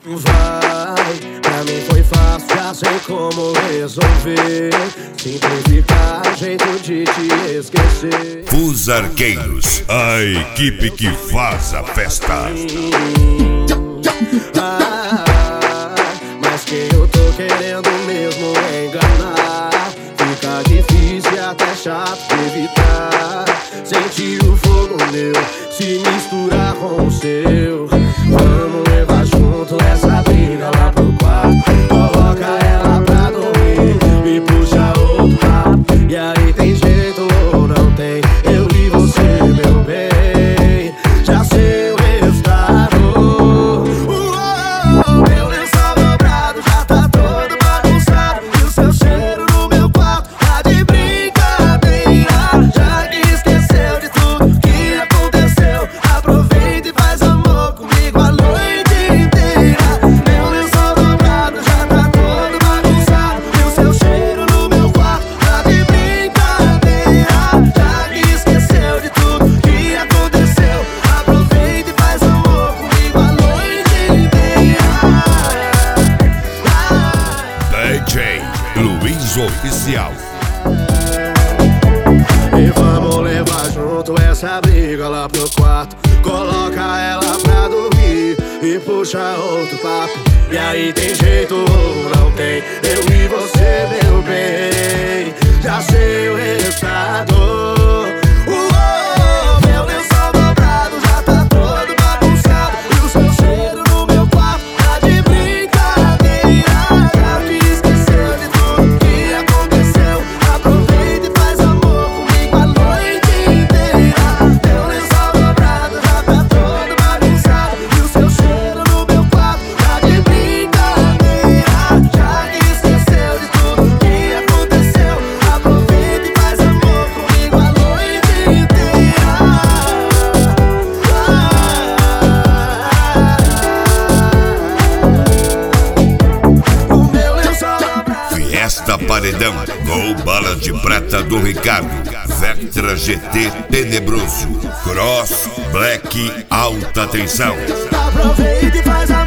Vai, pra mim foi fácil, já sei como resolver. Simplificar, jeito de te esquecer. Os Arqueiros, a equipe que faz a festa. Mas quem eu tô querendo mesmo é enganar. Fica difícil e até chato de evitar. Sentir o fogo meu se misturar com o seu. Vamos levar junto essa briga lá pro quarto. Coloca ela pra dormir e puxa outro papo. E aí tem jeito ou não tem? Eu e você, meu bem, já sei o resultado. Meu lençol dobrado já tá todo bagunçado. E o seu cheiro no meu quarto tá de brincadeira. Já que esqueceu de tudo que aconteceu, aproveita e faz amor comigo a noite inteira. Meu lençol dobrado já tá todo bagunçado. E o seu cheiro no meu quarto tá de brincadeira. Já que esqueceu de tudo que aconteceu, aproveita e faz amor comigo a noite inteira. DJ Luiz Oficial. E vamos levar junto essa briga lá pro quarto. Coloca ela pra dormir e puxa outro papo. E aí tem jeito ou não tem? Eu e você, meu bem, já sei o resultado. Meu lençol dobrado já tá todo bagunçado. E o seu cheiro no meu quarto tá de brincadeira. Já que esqueceu de tudo que aconteceu, aproveita e faz amor comigo a noite inteira. Meu lençol dobrado já tá todo bagunçado. E o seu cheiro no meu quarto tá de brincadeira. Já que esqueceu de tudo que aconteceu, aproveita e faz amor comigo a noite inteira. O meu lençol dobrado. Fiesta Paredão, Gol Bala de Prata do Ricardo, Vectra GT Tenebroso, Cross Black Alta Tensão. Aproveita e faz amor.